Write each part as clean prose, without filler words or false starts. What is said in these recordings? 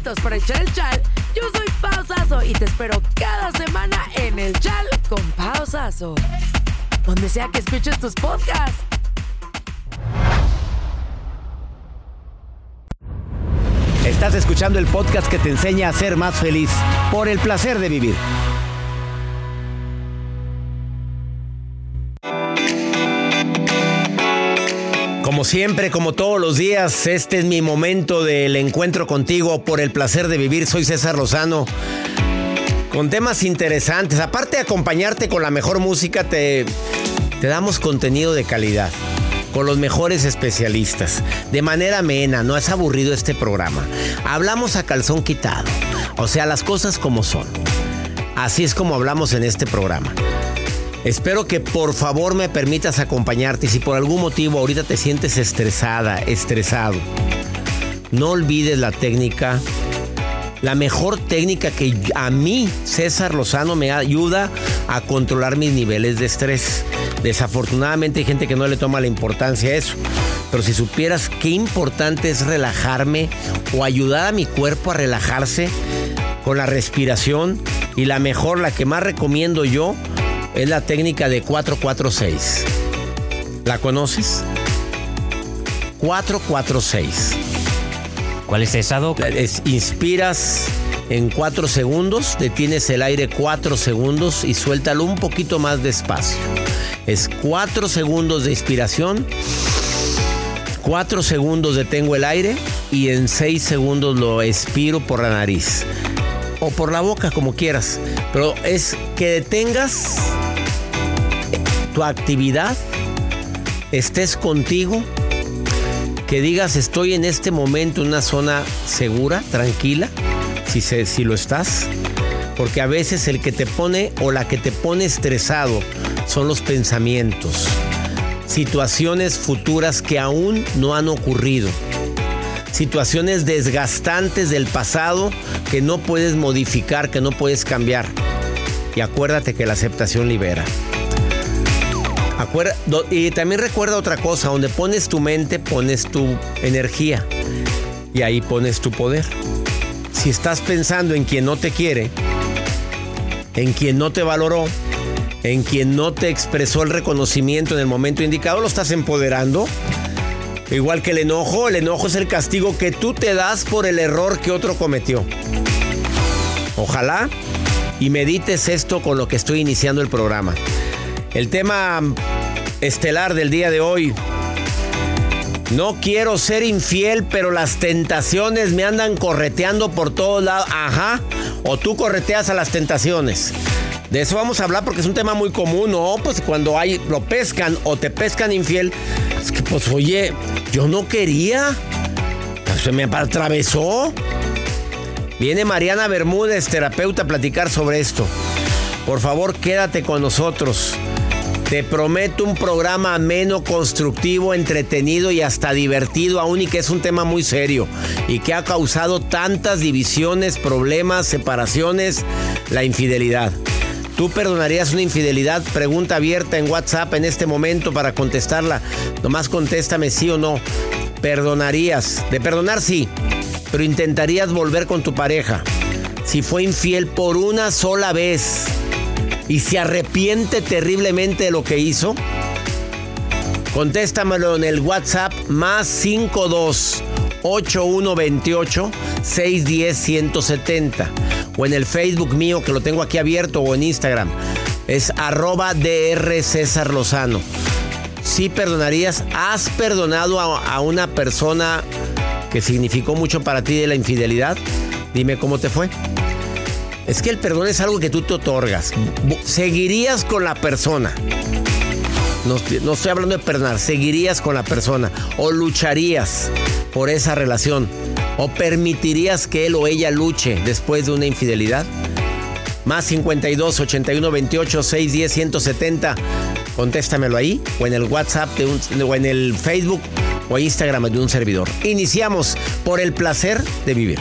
listos para echar el chal? Yo soy Pau Sasso y te espero cada semana en el Chal con Pau Sasso, donde sea que escuches tus podcasts. Estás escuchando el podcast que te enseña a ser más feliz, por el placer de vivir. Como siempre, como todos los días, este es mi momento del encuentro contigo por el placer de vivir. Soy César Lozano, con temas interesantes. Aparte de acompañarte con la mejor música, te damos contenido de calidad, con los mejores especialistas, de manera amena. No es aburrido este programa. Hablamos a calzón quitado, o sea, las cosas como son. Así es como hablamos en este programa. Espero que por favor me permitas acompañarte. Y si por algún motivo ahorita te sientes estresado, no olvides la técnica, la mejor técnica que a mí, César Lozano, me ayuda a controlar mis niveles de estrés. Desafortunadamente hay gente que no le toma la importancia a eso. Pero si supieras qué importante es relajarme o ayudar a mi cuerpo a relajarse con la respiración. Y la que más recomiendo yo, es la técnica de 4-4-6. ¿La conoces? 4-4-6. ¿Cuál es esa, Doc? Inspiras en 4 segundos, detienes el aire 4 segundos y suéltalo un poquito más despacio. Es 4 segundos de inspiración, 4 segundos detengo el aire y en 6 segundos lo expiro por la nariz. O por la boca, como quieras. Pero es que detengas tu actividad, estés contigo, que digas estoy en este momento en una zona segura, tranquila, si lo estás. Porque a veces el que te pone o la que te pone estresado son los pensamientos, situaciones futuras que aún no han ocurrido. Situaciones desgastantes del pasado que no puedes modificar, que no puedes cambiar. Y acuérdate que la aceptación libera. Y también recuerda otra cosa, donde pones tu mente, pones tu energía. Y ahí pones tu poder. Si estás pensando en quien no te quiere, en quien no te valoró, en quien no te expresó el reconocimiento en el momento indicado, lo estás empoderando. Igual que el enojo es el castigo que tú te das por el error que otro cometió. Ojalá y medites esto con lo que estoy iniciando el programa. El tema estelar del día de hoy: no quiero ser infiel, pero las tentaciones me andan correteando por todos lados. Ajá, o tú correteas a las tentaciones. De eso vamos a hablar porque es un tema muy común, ¿no? Pues cuando lo pescan o te pescan infiel, es que pues oye, yo no quería, se me atravesó. Viene Mariana Bermúdez, terapeuta, a platicar sobre esto. Por favor, quédate con nosotros. Te prometo un programa ameno, constructivo, entretenido y hasta divertido, aún y que es un tema muy serio y que ha causado tantas divisiones, problemas, separaciones, la infidelidad. ¿Tú perdonarías una infidelidad? Pregunta abierta en WhatsApp en este momento para contestarla. Nomás contéstame sí o no. ¿Perdonarías? De perdonar sí, pero intentarías volver con tu pareja. Si fue infiel por una sola vez y se arrepiente terriblemente de lo que hizo, contéstamelo en el WhatsApp más 52 8128 610 170 o en el Facebook mío, que lo tengo aquí abierto, o en Instagram. Es @Dr. César Lozano. ¿Sí perdonarías? ¿Has perdonado a una persona que significó mucho para ti de la infidelidad? Dime cómo te fue. Es que el perdón es algo que tú te otorgas. ¿Seguirías con la persona? No estoy hablando de perdonar. ¿Seguirías con la persona? ¿O lucharías por esa relación? ¿O permitirías que él o ella luche después de una infidelidad? Más 52 81 28 610 170. Contéstamelo ahí, o en el WhatsApp o en el Facebook o Instagram de un servidor. Iniciamos por el placer de vivir.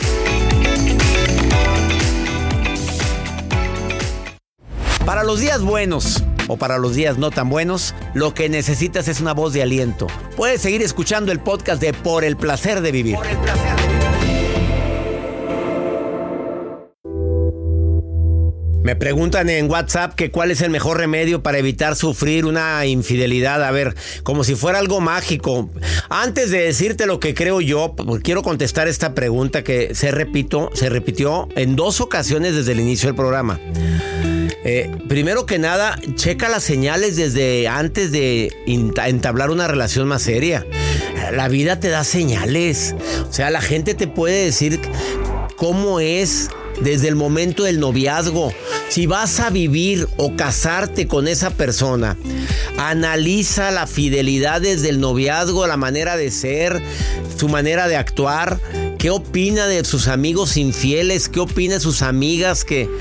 Para los días buenos o para los días no tan buenos, lo que necesitas es una voz de aliento. Puedes seguir escuchando el podcast de Por el placer de vivir. Por el placer de vivir. Me preguntan en WhatsApp que cuál es el mejor remedio para evitar sufrir una infidelidad. A ver, como si fuera algo mágico. Antes de decirte lo que creo yo, quiero contestar esta pregunta que se repitió en 2 ocasiones desde el inicio del programa. Primero que nada, checa las señales desde antes de entablar una relación más seria. La vida te da señales. O sea, la gente te puede decir cómo es desde el momento del noviazgo. Si vas a vivir o casarte con esa persona, analiza la fidelidad desde el noviazgo, la manera de ser, su manera de actuar. ¿Qué opina de sus amigos infieles? ¿Qué opina de sus amigas que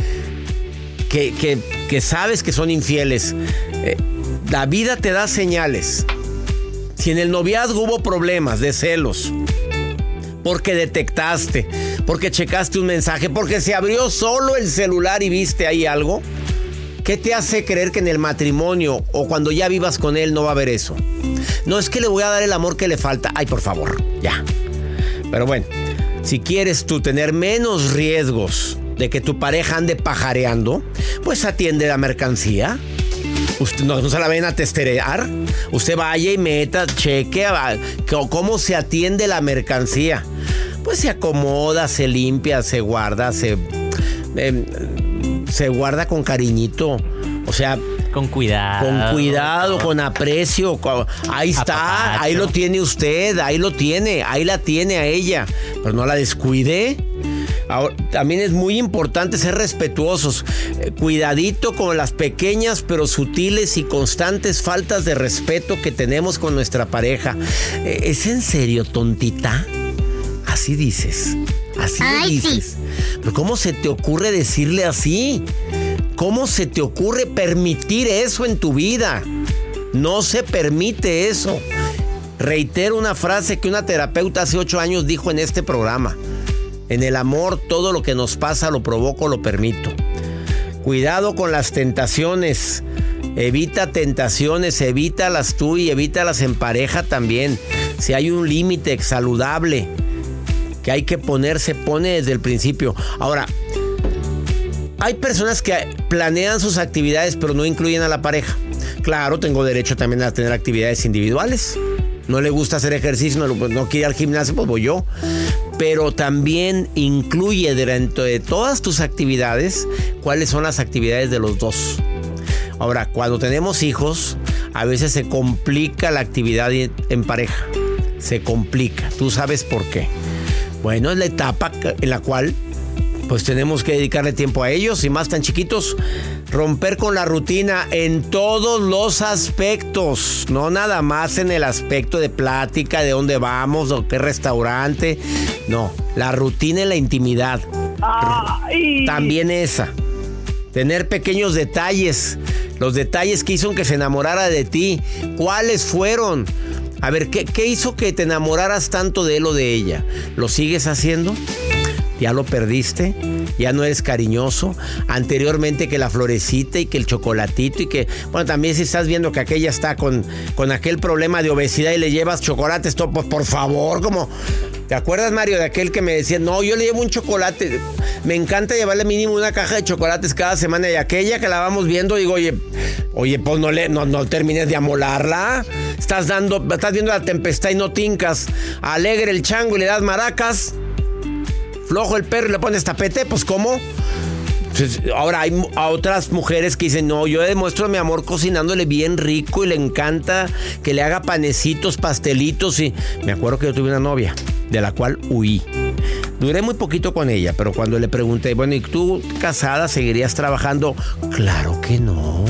sabes que son infieles? La vida te da señales. Si en el noviazgo hubo problemas de celos, porque detectaste, porque checaste un mensaje, porque se abrió solo el celular y viste ahí algo, ¿qué te hace creer que en el matrimonio o cuando ya vivas con él no va a haber eso? No es que le voy a dar el amor que le falta. Ay, por favor, ya. Pero bueno, si quieres tú tener menos riesgos de que tu pareja ande pajareando, pues atiende la mercancía. Usted no se la ven a testerear. Usted vaya y meta, cheque cómo se atiende la mercancía. Pues se acomoda, se limpia, se guarda, se guarda con cariñito. O sea, con cuidado, con aprecio. Ahí está, Apapacho. Ahí lo tiene usted, ahí la tiene a ella. Pero no la descuide. Ahora, también es muy importante ser respetuosos. Cuidadito con las pequeñas pero sutiles y constantes faltas de respeto que tenemos con nuestra pareja. ¿Es en serio, tontita? Así dices. Así le dices. Sí. Pero ¿cómo se te ocurre decirle así? ¿Cómo se te ocurre permitir eso en tu vida? No se permite eso. Reitero una frase que una terapeuta hace 8 años dijo en este programa. En el amor, todo lo que nos pasa lo provoco, lo permito. Cuidado con las tentaciones. Evita tentaciones, evítalas tú y evítalas en pareja también. Si hay un límite saludable que hay que poner, se pone desde el principio. Ahora, hay personas que planean sus actividades pero no incluyen a la pareja. Claro, tengo derecho también a tener actividades individuales. No le gusta hacer ejercicio, no quiere ir al gimnasio, pues voy yo. Pero también incluye dentro de todas tus actividades cuáles son las actividades de los dos. Ahora, cuando tenemos hijos, a veces se complica la actividad en pareja. Se complica. Tú sabes por qué. Bueno, es la etapa en la cual pues tenemos que dedicarle tiempo a ellos, y más tan chiquitos, romper con la rutina en todos los aspectos, no nada más en el aspecto de plática, de dónde vamos, o qué restaurante, no, la rutina en la intimidad. Ay. También esa, tener pequeños detalles, los detalles que hizo que se enamorara de ti, ¿cuáles fueron? A ver, ¿qué hizo que te enamoraras tanto de él o de ella? ¿Lo sigues haciendo? ¿Ya lo perdiste? ¿Ya no eres cariñoso? Anteriormente que la florecita y que el chocolatito y que... Bueno, también si estás viendo que aquella está con aquel problema de obesidad y le llevas chocolates, todo, pues por favor, como... ¿Te acuerdas, Mario, de aquel que me decía, no, yo le llevo un chocolate? Me encanta llevarle mínimo una caja de chocolates cada semana, y aquella que la vamos viendo, digo, oye, pues no termines de amolarla. Estás viendo la tempestad y no tincas. Alegre el chango y le das maracas. Flojo el perro y le pones tapete, pues ¿cómo? Ahora hay a otras mujeres que dicen, no, yo demuestro mi amor cocinándole bien rico y le encanta que le haga panecitos, pastelitos. Y me acuerdo que yo tuve una novia de la cual huí. Duré muy poquito con ella, pero cuando le pregunté, bueno, ¿y tú casada seguirías trabajando? Claro que no.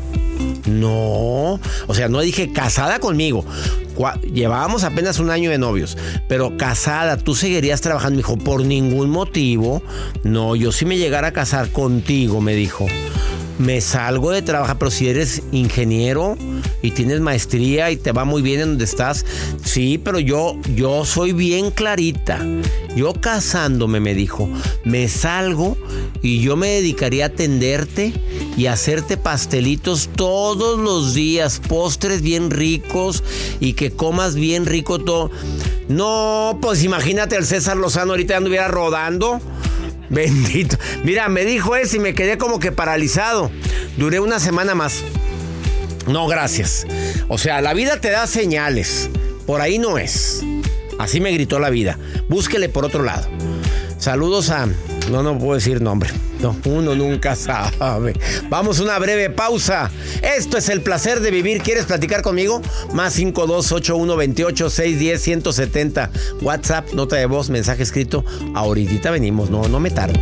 No, o sea, no dije casada conmigo. Llevábamos apenas 1 año de novios, pero casada, ¿tú seguirías trabajando? Me dijo, por ningún motivo. No, yo si me llegara a casar contigo, me dijo, me salgo de trabajar, pero si eres ingeniero y tienes maestría y te va muy bien en donde estás, sí, pero yo soy bien clarita. Yo casándome, me dijo, me salgo y yo me dedicaría a atenderte y a hacerte pastelitos todos los días, postres bien ricos y que comas bien rico todo. No, pues imagínate el César Lozano ahorita anduviera rodando. Bendito. Mira, me dijo eso y me quedé como que paralizado. Duré una semana más. No, gracias. O sea, la vida te da señales. Por ahí no es. Así me gritó la vida. Búsquele por otro lado. Saludos a... No puedo decir nombre. No, uno nunca sabe. Vamos a una breve pausa. Esto es El Placer de Vivir. ¿Quieres platicar conmigo? Más 5281286110170. WhatsApp, nota de voz, mensaje escrito. Ahorita venimos. No me tardo.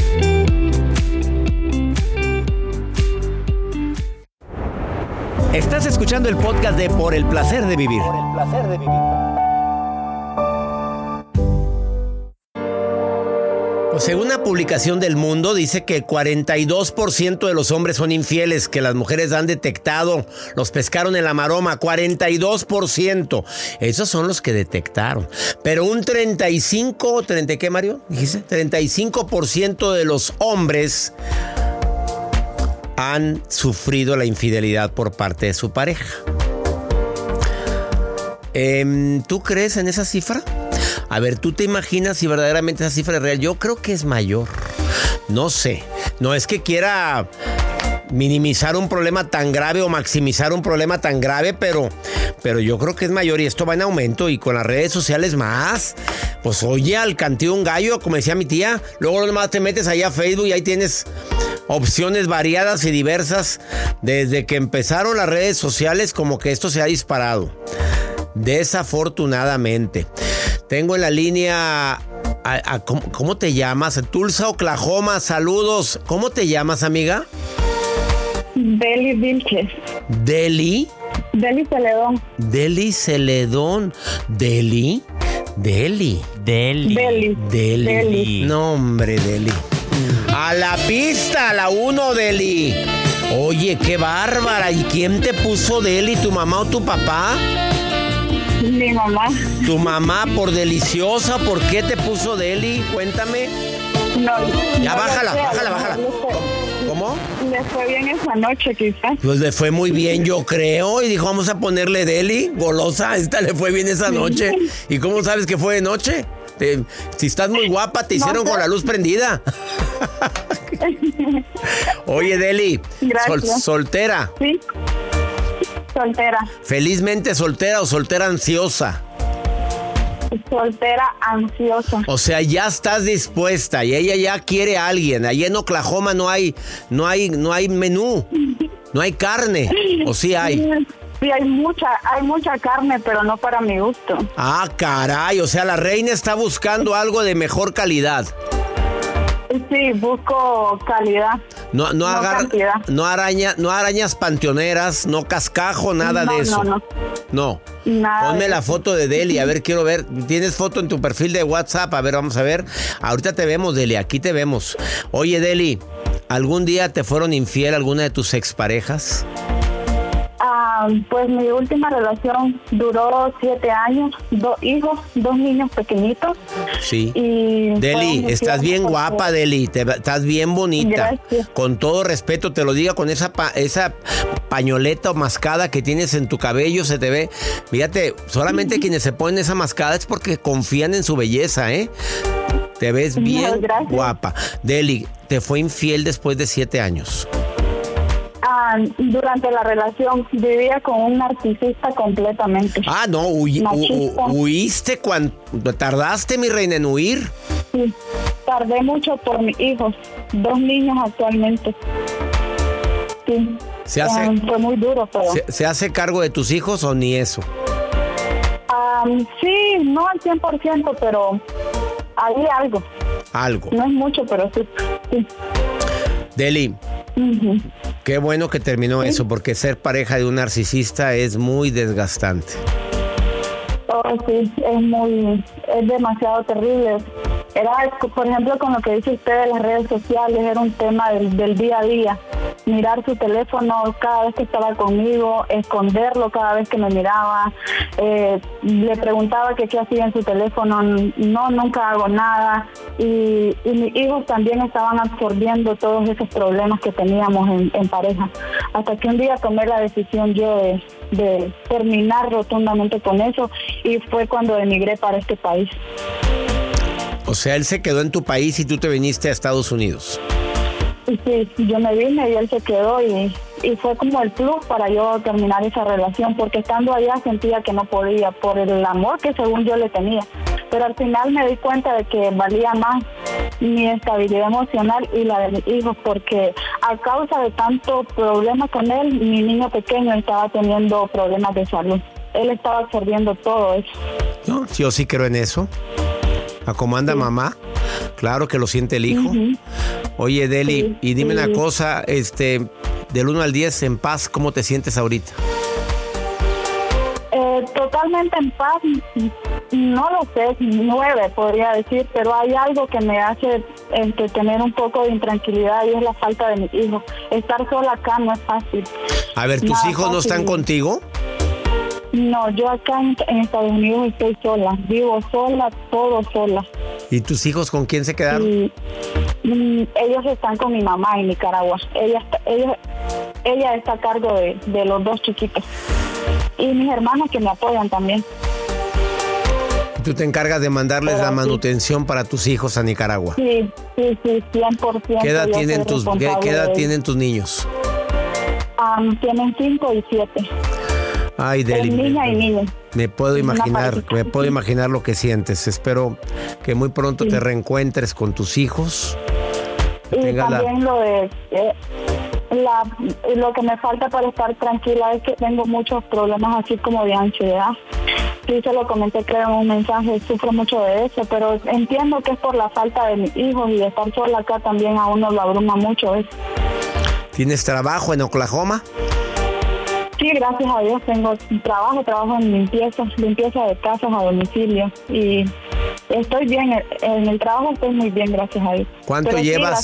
Estás escuchando el podcast de Por el Placer de Vivir. Por el Placer de Vivir. Pues según una publicación del Mundo, dice que 42% de los hombres son infieles, que las mujeres han detectado, los pescaron en la maroma, 42%. Esos son los que detectaron. Pero un 30 ¿qué, Mario? ¿Dijiste? 35% de los hombres han sufrido la infidelidad por parte de su pareja. ¿Tú crees en esa cifra? A ver, ¿tú te imaginas si verdaderamente esa cifra es real? Yo creo que es mayor. No sé. No es que quiera minimizar un problema tan grave o maximizar un problema tan grave, pero yo creo que es mayor y esto va en aumento y con las redes sociales más. Pues oye, al cantillo un gallo, como decía mi tía, luego nomás te metes ahí a Facebook y ahí tienes opciones variadas y diversas. Desde que empezaron las redes sociales, como que esto se ha disparado. Desafortunadamente. Tengo en la línea... ¿Cómo te llamas? Tulsa, Oklahoma, saludos. ¿Cómo te llamas, amiga? Deli Vilches. ¿Deli? Deli Celedón. Deli Celedón. ¿Deli? Deli. Deli. Deli. Deli. No, hombre, Deli. A la pista, a la 1, Deli. Oye, qué bárbara. ¿Y quién te puso Deli? ¿Tu mamá o tu papá? Mi mamá. ¿Tu mamá por deliciosa? ¿Por qué te puso Deli? Cuéntame. No, ya, no bájala. ¿Cómo? Le fue bien esa noche, quizás. Pues le fue muy bien, yo creo. Y dijo, vamos a ponerle Deli, golosa. Esta le fue bien esa noche. ¿Y cómo sabes que fue de noche? Si estás muy guapa, te hicieron con la luz prendida. Oye, Deli. Gracias. ¿Soltera? Sí. Soltera. ¿Felizmente soltera o soltera ansiosa? Soltera ansiosa. O sea, ya estás dispuesta y ella ya quiere a alguien. Allí en Oklahoma no hay menú, no hay carne. ¿O sí hay? Sí, hay mucha carne, pero no para mi gusto. Ah, caray, o sea, la reina está buscando algo de mejor calidad. Sí, busco calidad. No arañas panteoneras, no cascajo, nada de eso. No. Nada. Ponme la foto de Deli, a ver, quiero ver. ¿Tienes foto en tu perfil de WhatsApp? A ver, vamos a ver. Ahorita te vemos, Deli, aquí te vemos. Oye, Deli, ¿algún día te fueron infiel alguna de tus exparejas? Pues mi última relación duró 7 años, 2 hijos, 2 niños pequeñitos. Sí. Y Deli, estás bien guapa, Deli, estás bien bonita. Gracias. Con todo respeto, te lo digo, con esa pañoleta o mascada que tienes en tu cabello, se te ve. Fíjate, solamente quienes se ponen esa mascada es porque confían en su belleza, ¿eh? Te ves bien guapa. Deli, ¿te fue infiel después de 7 años? Durante la relación vivía con un narcisista completamente. No, ¿huiste cuando tardaste, mi reina, en huir? Sí, tardé mucho por mis hijos, 2 niños actualmente. Sí, fue muy duro, pero... ¿Se hace cargo de tus hijos o ni eso? Sí, no al 100%, pero hay algo. Algo. No es mucho, pero sí. Deli, qué bueno que terminó eso, porque ser pareja de un narcisista es muy desgastante. Oh, sí, es demasiado terrible. Era, por ejemplo, con lo que dice usted de las redes sociales, era un tema del día a día. Mirar su teléfono cada vez que estaba conmigo, esconderlo cada vez que me miraba. Le preguntaba que qué hacía en su teléfono. No, nunca hago nada. Y mis hijos también estaban absorbiendo todos esos problemas que teníamos en pareja. Hasta que un día tomé la decisión yo de terminar rotundamente con eso, y fue cuando emigré para este país. O sea, él se quedó en tu país y tú te viniste a Estados Unidos. Sí, yo me vine y él se quedó y fue como el plus para yo terminar esa relación, porque estando allá sentía que no podía por el amor que según yo le tenía. Pero al final me di cuenta de que valía más mi estabilidad emocional y la de mis hijos, porque a causa de tanto problema con él, mi niño pequeño estaba teniendo problemas de salud. Él estaba absorbiendo todo eso. No, yo sí creo en eso. ¿A cómo anda mamá? Claro que lo siente el hijo. Uh-huh. Oye, Deli, y dime una cosa, del 1 al 10, en paz, ¿cómo te sientes ahorita? Totalmente en paz, no lo sé, 9 podría decir, pero hay algo que me hace tener un poco de intranquilidad y es la falta de mis hijos. Estar sola acá no es fácil. A ver, ¿tus hijos no están contigo? No, yo acá en Estados Unidos estoy sola, vivo sola, todo sola. ¿Y tus hijos con quién se quedaron? Ellos están con mi mamá en Nicaragua. Ella está a cargo de los 2 chiquitos. Y mis hermanos que me apoyan también. ¿Tú te encargas de mandarles la manutención para tus hijos a Nicaragua? Sí, 100%. ¿Qué edad tienen tus niños? Tienen 5 y 7. Ay, Deli, niña y niño. Me puedo imaginar lo que sientes. Espero que muy pronto te reencuentres con tus hijos. Y también lo que me falta para estar tranquila es que tengo muchos problemas así como de ansiedad. Sí, se lo comenté, creo, en un mensaje, sufro mucho de eso, pero entiendo que es por la falta de mis hijos y de estar sola acá también a uno lo abruma mucho eso. ¿Tienes trabajo en Oklahoma? Sí, gracias a Dios tengo trabajo en limpieza de casas a domicilio y estoy bien, en el trabajo estoy muy bien, gracias a Dios. ¿Cuánto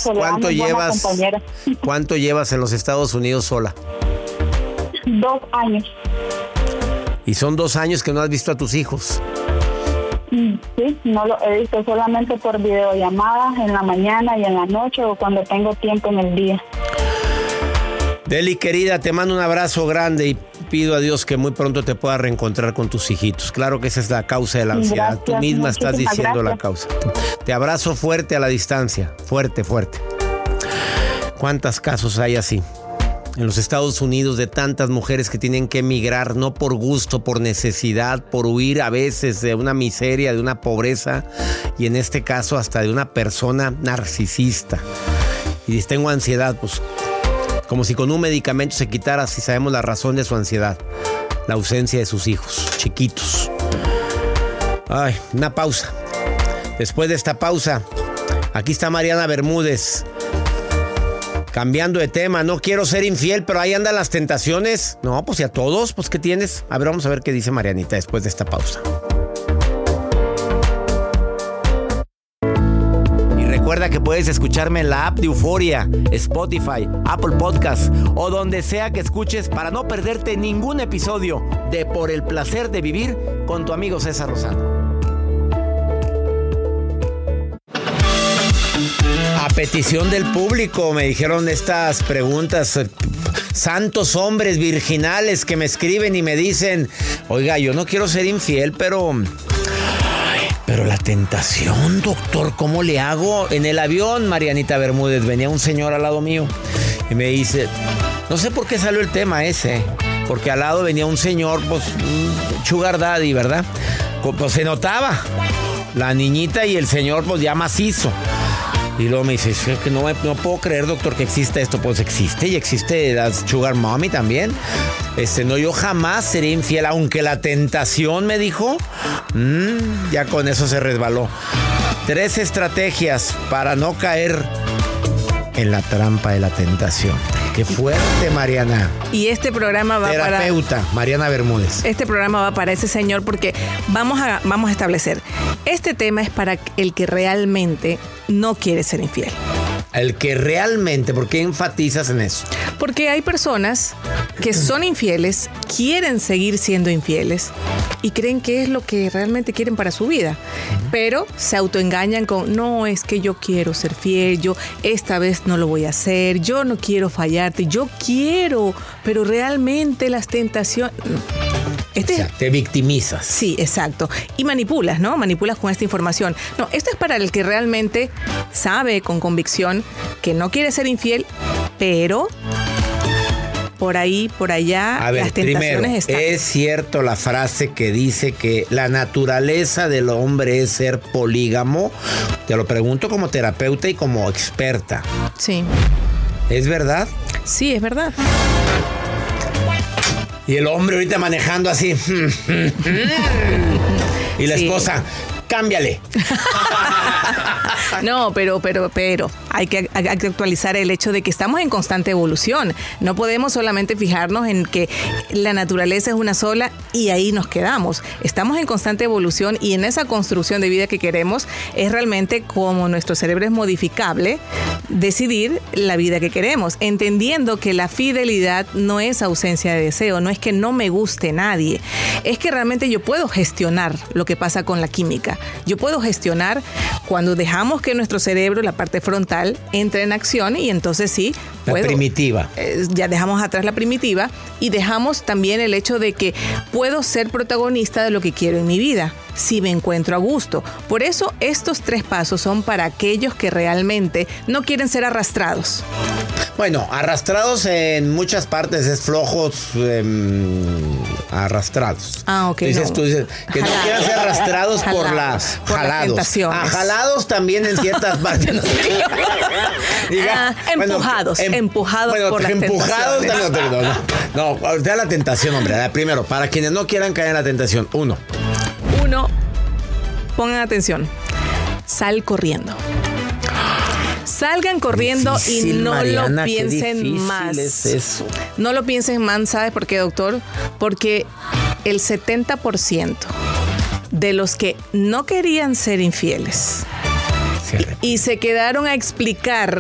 llevas en los Estados Unidos sola? 2 años. ¿Y son 2 años que no has visto a tus hijos? Sí, no lo he visto, solamente por videollamadas en la mañana y en la noche o cuando tengo tiempo en el día. Deli, querida, te mando un abrazo grande y pido a Dios que muy pronto te puedas reencontrar con tus hijitos. Claro que esa es la causa de la ansiedad. Gracias, tú misma estás diciendo gracias. La causa. Te abrazo fuerte a la distancia. Fuerte. ¿Cuántos casos hay así? En los Estados Unidos de tantas mujeres que tienen que emigrar, no por gusto, por necesidad, por huir a veces de una miseria, de una pobreza y en este caso hasta de una persona narcisista. Y dices, tengo ansiedad, pues como si con un medicamento se quitara, si sabemos la razón de su ansiedad. La ausencia de sus hijos, chiquitos. Ay, una pausa. Después de esta pausa, aquí está Mariana Bermúdez. Cambiando de tema, no quiero ser infiel, pero ahí andan las tentaciones. No, pues y a todos, pues ¿qué tienes? A ver, vamos a ver qué dice Marianita después de esta pausa. Recuerda que puedes escucharme en la app de Euforia, Spotify, Apple Podcast o donde sea que escuches para no perderte ningún episodio de Por el Placer de Vivir con tu amigo César Lozano. A petición del público me dijeron estas preguntas. Santos hombres virginales que me escriben y me dicen, oiga, yo no quiero ser infiel, pero la tentación, doctor, ¿cómo le hago? En el avión, Marianita Bermúdez, venía un señor al lado mío y me dice, no sé por qué salió el tema ese, porque al lado venía un señor, pues, sugar daddy, ¿verdad? Pues se notaba, la niñita y el señor, pues, ya macizo. Y luego me dice, es que no puedo creer, doctor, que exista esto. Pues existe, y existe la sugar mommy también. No, yo jamás seré infiel, aunque la tentación me dijo, ya con eso se resbaló. 3 estrategias para no caer en la trampa de la tentación. Qué fuerte, Mariana. Y este programa va terapeuta, Mariana Bermúdez. Este programa va para ese señor porque vamos a establecer. Este tema es para el que realmente no quiere ser infiel. El que realmente, ¿por qué enfatizas en eso? Porque hay personas que son infieles, quieren seguir siendo infieles y creen que es lo que realmente quieren para su vida. Pero se autoengañan con, no, es que yo quiero ser fiel, yo esta vez no lo voy a hacer, yo no quiero fallarte, yo quiero, pero realmente las tentaciones... O sea, te victimizas. Sí, exacto. Y manipulas, ¿no? Manipulas con esta información. No, esto es para el que realmente sabe con convicción que no quiere ser infiel, pero por ahí, por allá, a ver, las tentaciones primero, están. ¿es cierto la frase que dice que la naturaleza del hombre es ser polígamo? Te lo pregunto como terapeuta y como experta. Sí. ¿Es verdad? Sí, es verdad. Y el hombre ahorita manejando así. Y la Sí. esposa, cámbiale. No, pero hay que actualizar el hecho de que estamos en constante evolución. No podemos solamente fijarnos en que la naturaleza es una sola y ahí nos quedamos. Estamos en constante evolución y en esa construcción de vida que queremos es realmente como nuestro cerebro es modificable, decidir la vida que queremos, entendiendo que la fidelidad no es ausencia de deseo, no es que no me guste nadie, es que realmente yo puedo gestionar lo que pasa con la química. Yo puedo gestionar cuando dejamos que nuestro cerebro, la parte frontal, entre en acción y entonces sí, La primitiva. Ya dejamos atrás la primitiva y dejamos también el hecho de que puedo ser protagonista de lo que quiero en mi vida, si me encuentro a gusto. Por eso estos 3 pasos son para aquellos que realmente no quieren ser arrastrados. Bueno, arrastrados en muchas partes es flojos, arrastrados. Ah, ok. Tú dices que no quieran ser arrastrados por las jalados. tentaciones. Jalados también en ciertas partes. Empujados por las empujados tentaciones. también. No, da la tentación, hombre. Primero, para quienes no quieran caer en la tentación, 1. 1, pongan atención, sal corriendo. Salgan corriendo Difícil, y no Mariana, lo qué piensen difícil más. es eso. No lo piensen más, ¿sabes por qué, doctor? Porque el 70% de los que no querían ser infieles y se quedaron a explicar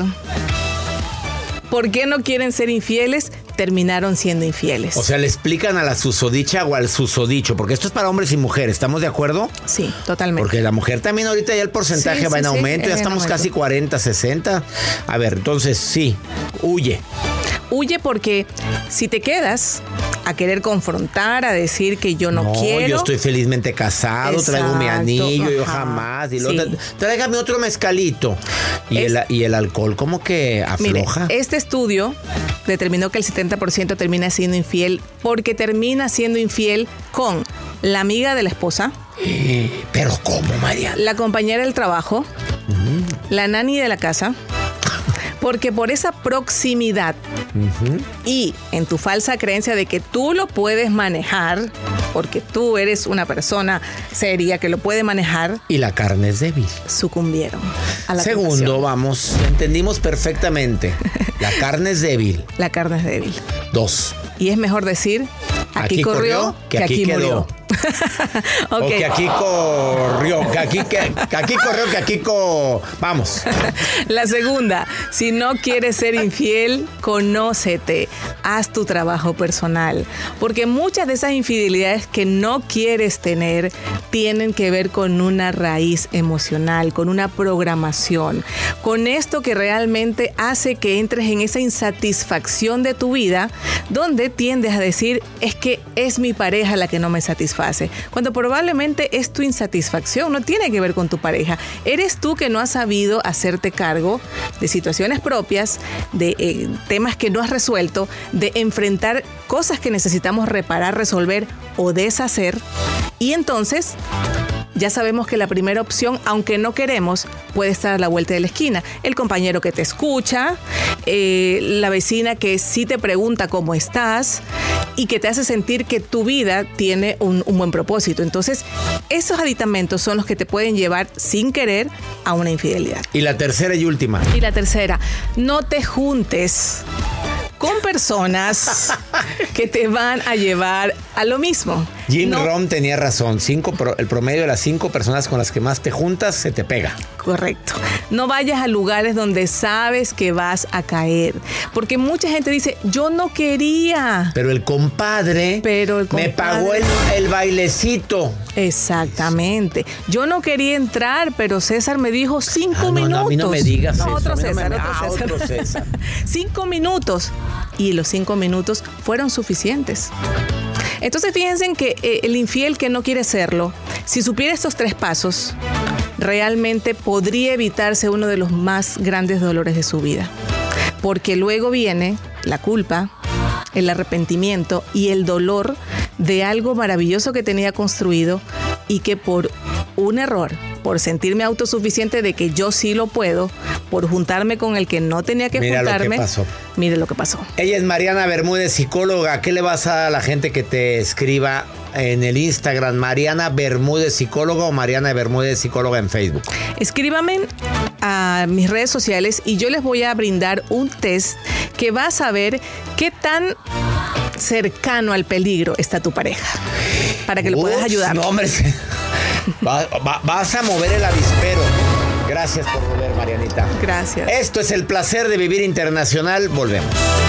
por qué no quieren ser infieles, terminaron siendo infieles. O sea, le explican a la susodicha o al susodicho, porque esto es para hombres y mujeres, ¿estamos de acuerdo? Sí, totalmente. Porque la mujer también ahorita ya el porcentaje va en aumento, ya estamos casi 40, 60. A ver, entonces sí, huye. Huye porque si te quedas a querer confrontar, a decir que yo no quiero. Yo estoy felizmente casado, Exacto, traigo mi anillo, yo ajá, jamás. Y sí. Tráigame otro mezcalito. Y el alcohol como que afloja. Mire, este estudio determinó que el 70% termina siendo infiel porque termina siendo infiel con la amiga de la esposa. ¿Pero cómo, Mariana? La compañera del trabajo, la nani de la casa. Porque por esa proximidad y en tu falsa creencia de que tú lo puedes manejar, porque tú eres una persona seria que lo puede manejar. Y la carne es débil. Sucumbieron a la Segundo, tentación. vamos, entendimos perfectamente. La carne es débil. La carne es débil. 2. Y es mejor decir, aquí corrió, que aquí murió. O que aquí corrió, que aquí corrió, que aquí vamos. La segunda, si no quieres ser infiel, conócete, haz tu trabajo personal, porque muchas de esas infidelidades que no quieres tener tienen que ver con una raíz emocional, con una programación, con esto que realmente hace que entres en esa insatisfacción de tu vida, donde tiendes a decir, es que es mi pareja la que no me satisface, cuando probablemente es tu insatisfacción, no tiene que ver con tu pareja. Eres tú que no has sabido hacerte cargo de situaciones propias, de temas que no has resuelto, de enfrentar cosas que necesitamos reparar, resolver o deshacer. Y entonces ya sabemos que la primera opción, aunque no queremos, puede estar a la vuelta de la esquina. El compañero que te escucha, la vecina que sí te pregunta cómo estás y que te hace sentir que tu vida tiene un buen propósito. Entonces, esos aditamentos son los que te pueden llevar sin querer a una infidelidad. Y la tercera y última. Y la tercera, no te juntes con personas que te van a llevar a lo mismo. Jim Rohn tenía razón. El promedio de las 5 personas con las que más te juntas se te pega. Correcto. No vayas a lugares donde sabes que vas a caer. Porque mucha gente dice, yo no quería. Pero el compadre me pagó el bailecito. Exactamente. Yo no quería entrar, pero César me dijo 5 minutos. No, a mí no me digas eso. Otro César. 5 minutos. Y los 5 minutos fueron suficientes. Entonces fíjense en que el infiel que no quiere serlo, si supiera estos 3 pasos, realmente podría evitarse uno de los más grandes dolores de su vida. Porque luego viene la culpa, el arrepentimiento y el dolor de algo maravilloso que tenía construido y que por un error, por sentirme autosuficiente de que yo sí lo puedo, por juntarme con el que no tenía que juntarme. Mire lo que pasó. Ella es Mariana Bermúdez, psicóloga. ¿Qué le vas a dar a la gente que te escriba en el Instagram? Mariana Bermúdez, psicóloga, o Mariana Bermúdez, psicóloga en Facebook. Escríbame a mis redes sociales y yo les voy a brindar un test que va a saber qué tan cercano al peligro está tu pareja, para que lo puedas ayudar. No, hombre. Vas a mover el avispero. Gracias por volver, Marianita. Gracias. Esto es El Placer de Vivir Internacional. Volvemos.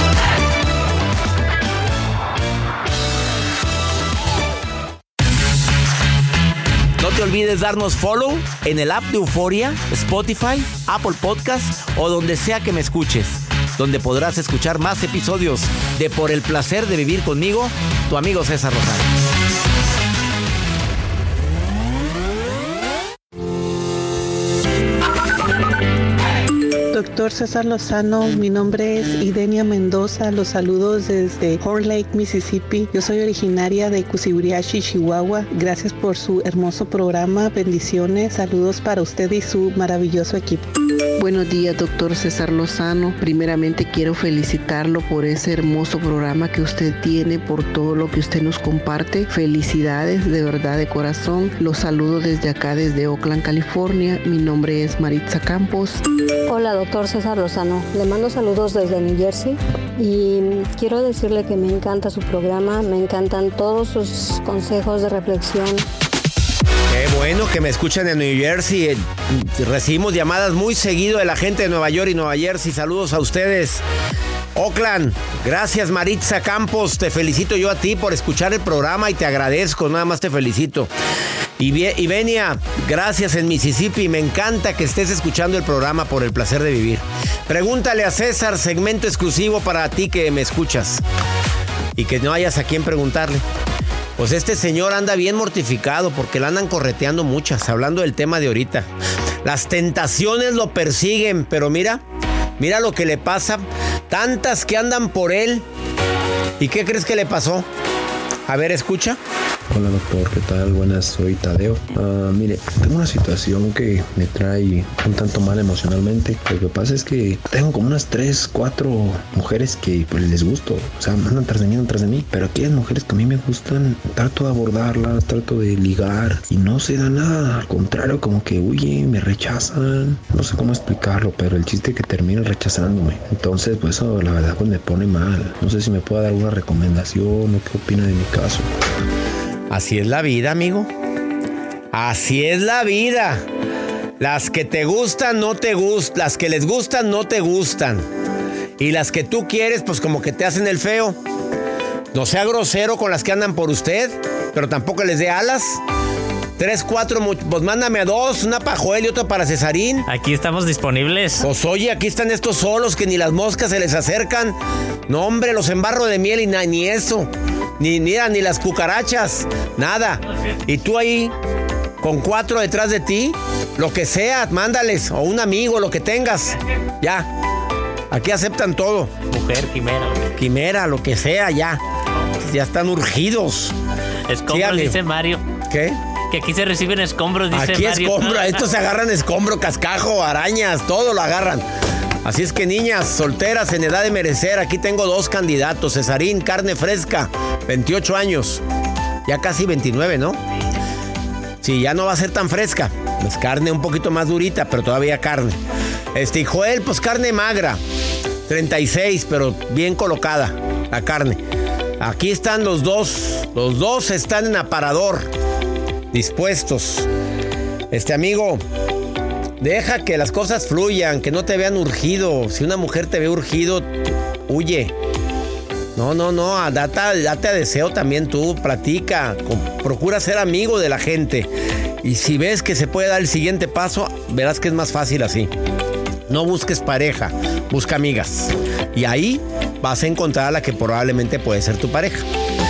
No te olvides darnos follow en el app de Euforia, Spotify, Apple Podcasts o donde sea que me escuches, donde podrás escuchar más episodios de Por el Placer de Vivir conmigo, tu amigo César Lozano. Doctor César Lozano, mi nombre es Idenia Mendoza, los saludos desde Horn Lake, Mississippi. Yo soy originaria de Cusiburiashi, Chihuahua. Gracias por su hermoso programa, bendiciones, saludos para usted y su maravilloso equipo. Buenos días, doctor César Lozano. Primeramente quiero felicitarlo por ese hermoso programa que usted tiene, por todo lo que usted nos comparte. Felicidades, de verdad, de corazón. Los saludo desde acá, desde Oakland, California. Mi nombre es Maritza Campos. Hola, doctor César Lozano. Le mando saludos desde New Jersey y quiero decirle que me encanta su programa, me encantan todos sus consejos de reflexión. Qué bueno que me escuchan en New Jersey. Recibimos llamadas muy seguido de la gente de Nueva York y Nueva Jersey. Saludos a ustedes. Oakland, gracias Maritza Campos. Te felicito yo a ti por escuchar el programa y te agradezco, nada más te felicito. Y Venia, gracias en Mississippi. Me encanta que estés escuchando el programa Por el Placer de Vivir. Pregúntale a César, segmento exclusivo para ti que me escuchas y que no hayas a quién preguntarle. Pues este señor anda bien mortificado porque le andan correteando muchas, hablando del tema de ahorita. Las tentaciones lo persiguen, pero mira lo que le pasa. Tantas que andan por él. ¿Y qué crees que le pasó? A ver, escucha. Hola doctor, ¿qué tal? Buenas, soy Tadeo. Mire, tengo una situación que me trae un tanto mal emocionalmente. Lo que pasa es que tengo como unas 3, 4 mujeres que pues les gusto. O sea, andan tras de mí. Pero aquellas mujeres que a mí me gustan, trato de abordarlas, trato de ligar y no se da nada. Al contrario, como que huyen, me rechazan. No sé cómo explicarlo, pero el chiste es que terminan rechazándome. Entonces, pues eso la verdad pues me pone mal. No sé si me puede dar alguna recomendación o qué opina de mi caso. Así es la vida, amigo. Así es la vida. Las que te gustan no te gustan. Las que les gustan no te gustan. Y las que tú quieres, pues como que te hacen el feo. No sea grosero con las que andan por usted, pero tampoco les dé alas. 3, 4, pues mándame a 2, una para Joel y otra para Cesarín. Aquí estamos disponibles. Pues oye, aquí están estos solos que ni las moscas se les acercan. No, hombre, los embarro de miel y ni eso. Ni las cucarachas, nada. Y tú ahí, con 4 detrás de ti, lo que sea, mándales, o un amigo, lo que tengas. Ya, aquí aceptan todo. Mujer, quimera, lo que sea, ya. Ya están urgidos. Escombros, sí, dice Mario. ¿Qué? Que aquí se reciben escombros, dice aquí Mario. Aquí escombro, estos se agarran escombro, cascajo, arañas, todo lo agarran. Así es que niñas solteras en edad de merecer, aquí tengo 2 candidatos. Cesarín, carne fresca, 28 años. Ya casi 29, ¿no? Sí, ya no va a ser tan fresca. Es carne un poquito más durita, pero todavía carne. Y Joel, pues carne magra. 36, pero bien colocada la carne. Aquí están los dos. Los dos están en aparador. Dispuestos. Amigo, deja que las cosas fluyan, que no te vean urgido. Si una mujer te ve urgido, huye. No, date a deseo también tú, platica, procura ser amigo de la gente. Y si ves que se puede dar el siguiente paso, verás que es más fácil así. No busques pareja, busca amigas. Y ahí vas a encontrar a la que probablemente puede ser tu pareja.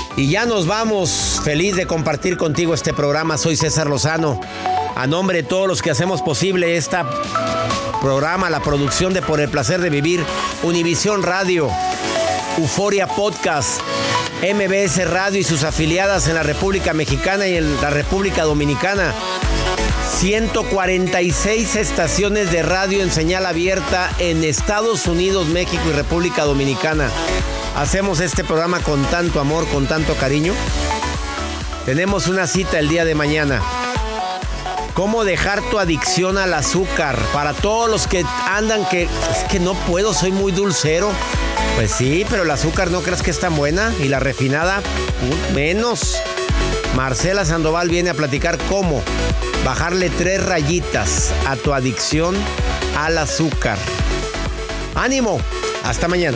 Y ya nos vamos. Feliz de compartir contigo este programa. Soy César Lozano. A nombre de todos los que hacemos posible este programa, la producción de Por el Placer de Vivir, Univisión Radio, Euforia Podcast, MBS Radio y sus afiliadas en la República Mexicana y en la República Dominicana. 146 estaciones de radio en señal abierta en Estados Unidos, México y República Dominicana. Hacemos este programa con tanto amor, con tanto cariño. Tenemos una cita el día de mañana. ¿Cómo dejar tu adicción al azúcar? Para todos los que andan que es que no puedo, soy muy dulcero. Pues sí, pero el azúcar no creas que es tan buena y la refinada menos. Marcela Sandoval viene a platicar cómo bajarle 3 rayitas a tu adicción al azúcar. ¡Ánimo! Hasta mañana.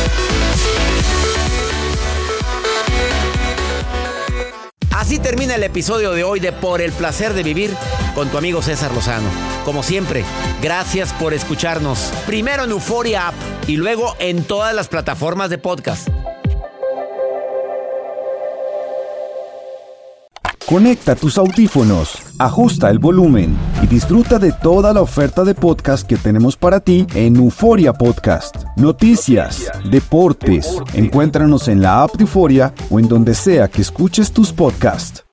Así termina el episodio de hoy de Por el Placer de Vivir con tu amigo César Lozano. Como siempre, gracias por escucharnos. Primero en Euforia App y luego en todas las plataformas de podcast. Conecta tus audífonos, ajusta el volumen y disfruta de toda la oferta de podcast que tenemos para ti en Euforia Podcast. Noticias, deportes, encuéntranos en la app de Euforia o en donde sea que escuches tus podcasts.